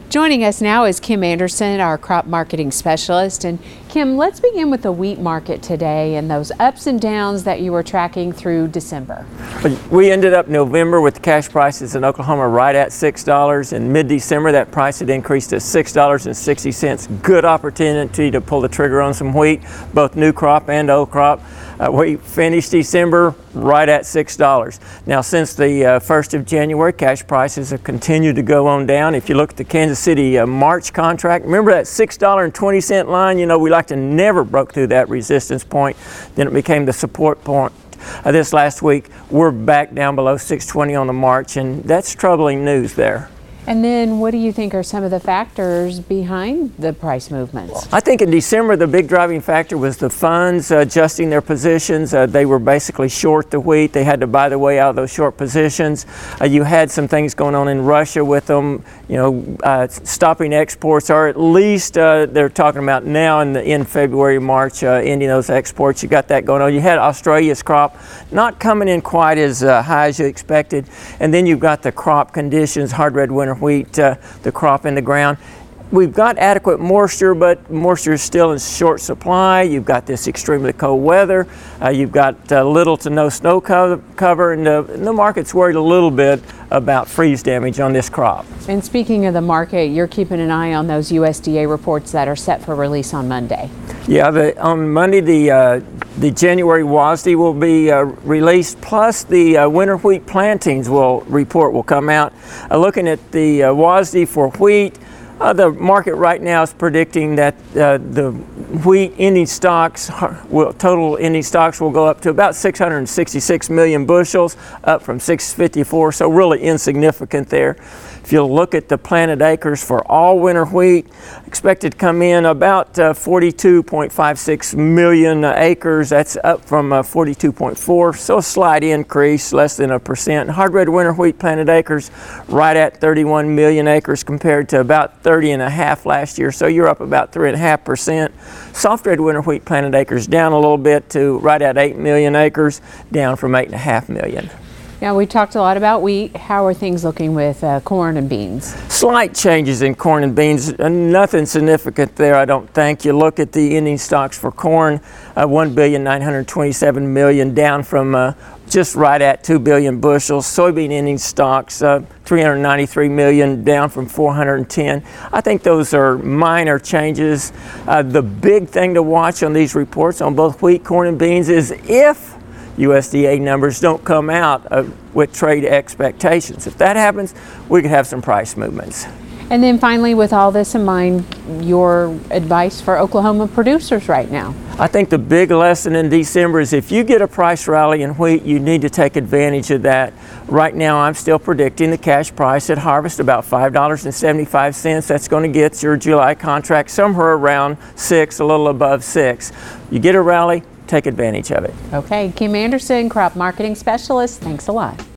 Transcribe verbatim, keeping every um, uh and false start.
Joining us now is Kim Anderson, our crop marketing specialist. And Kim, let's begin with the wheat market today and those ups and downs that you were tracking through December. We ended up November with the cash prices in Oklahoma right at six dollars. In mid-December, that price had increased to six dollars and sixty cents. Good opportunity to pull the trigger on some wheat, both new crop and old crop. Uh, we finished December right at six dollars. Now, since the uh, first of January, cash prices have continued to go on down. If you look at the Kansas City uh, March contract, remember that six dollars and twenty cent line? You know, we like to never broke through that resistance point. Then it became the support point. Uh, this last week, we're back down below six twenty on the March, and that's troubling news there. And then what do you think are some of the factors behind the price movements? I think in December, the big driving factor was the funds uh, adjusting their positions. Uh, they were basically short the wheat. They had to buy their way out of those short positions. Uh, you had some things going on in Russia with them, you know, uh, stopping exports, or at least uh, they're talking about now in, the, in February, March, uh, ending those exports. You got that going on. You had Australia's crop not coming in quite as uh, high as you expected. And then you've got the crop conditions, hard red winter wheat, uh, the crop in the ground. We've got adequate moisture, but moisture is still in short supply. You've got this extremely cold weather. Uh, you've got uh, little to no snow co cover, and uh, the market's worried a little bit about freeze damage on this crop. And speaking of the market, you're keeping an eye on those U S D A reports that are set for release on Monday. Yeah, the, on Monday, the uh, the January W A S D will be uh, released, plus the uh, winter wheat plantings will report will come out. Uh, looking at the uh, W A S D for wheat, Uh, the market right now is predicting that uh, the wheat ending stocks, will, total ending stocks will go up to about six hundred sixty-six million bushels, up from six fifty-four, so really insignificant there. If you look at the planted acres for all winter wheat, expected to come in about uh, forty-two point five six million uh, acres. That's up from uh, forty-two point four, so a slight increase, less than a percent. Hard red winter wheat planted acres right at thirty-one million acres compared to about thirty and a half last year, so you're up about three and a half percent. Soft red winter wheat planted acres down a little bit to right at eight million acres, down from eight and a half million. Now, we talked a lot about wheat. How are things looking with uh, corn and beans? Slight changes in corn and beans, uh, nothing significant there, I don't think. You look at the ending stocks for corn, uh, one billion nine hundred twenty-seven million, down from uh, just right at two billion bushels. Soybean ending stocks, uh, three hundred ninety-three million, down from four hundred ten. I think those are minor changes. Uh, the big thing to watch on these reports on both wheat, corn, and beans is if U S D A numbers don't come out uh, with trade expectations. If that happens, we could have some price movements. And then finally, with all this in mind, your advice for Oklahoma producers right now? I think the big lesson in December is if you get a price rally in wheat, you need to take advantage of that. Right now, I'm still predicting the cash price at harvest about five dollars and seventy-five cents. That's going to get your July contract somewhere around six, a little above six. You get a rally, take advantage of it. Okay, Kim Anderson, crop marketing specialist, thanks a lot.